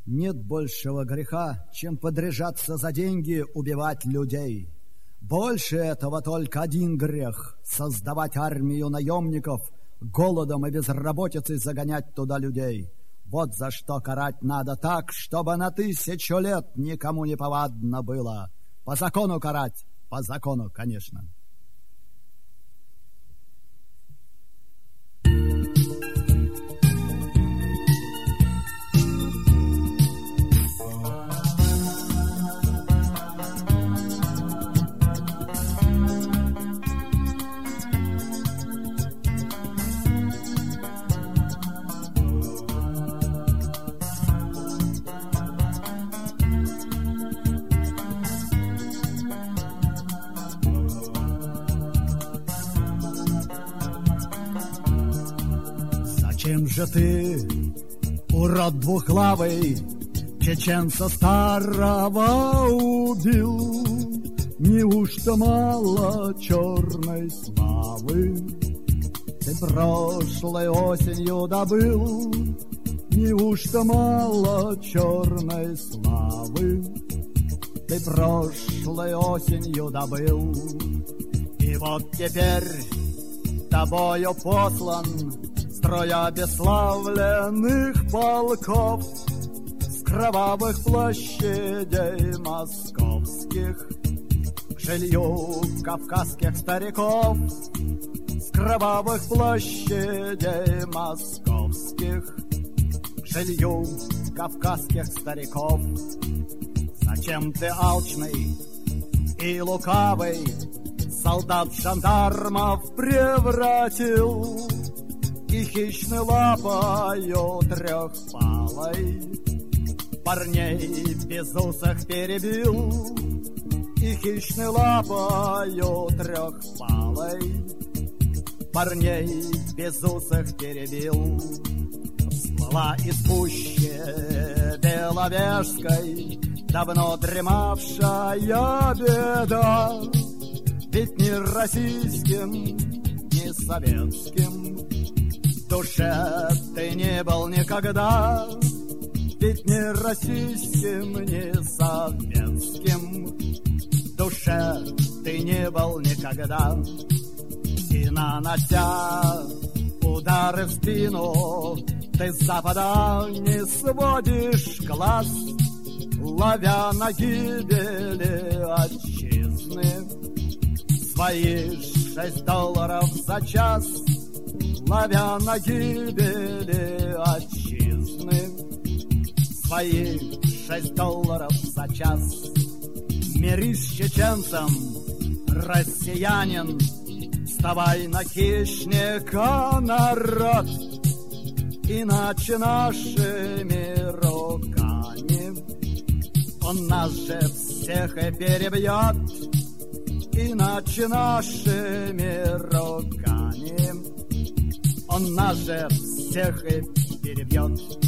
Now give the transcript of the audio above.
Нет большего греха, чем подряжаться за деньги, убивать людей. Больше этого только один грех — создавать армию наемников, голодом и безработицей загонять туда людей. Вот за что карать надо так, чтобы на 1000 лет никому не повадно было. По закону карать, по закону, конечно. Зачем же ты, урод двухглавый, чеченца старого убил? Неужто мало черной славы ты прошлой осенью добыл? Неужто мало черной славы ты прошлой осенью добыл? И вот теперь тобою послан строй обесславленных полков с кровавых площадей московских к жилью кавказских стариков, с кровавых площадей московских к жилью кавказских стариков. Зачем ты алчный и лукавый солдат-жандармов превратил и хищной лапою трехпалой парней безусых перебил, и хищной лапою трехпалой парней безусых перебил. Всплыла из пущи Беловежской давно дремавшая беда, ведь ни российским, ни советским в душе ты не был никогда, ведь ни российским, ни советским в душе ты не был никогда. И нанося удары в спину, ты с запада не сводишь глаз, ловя на гибели отчизны свои $6 за час, ловя на гибели отчизны свои $6 за час. Мирись с чеченцем, россиянин, вставай на хищника, народ, иначе нашими руками он нас же всех и перебьет, иначе нашими руками он нас же всех и перебьет.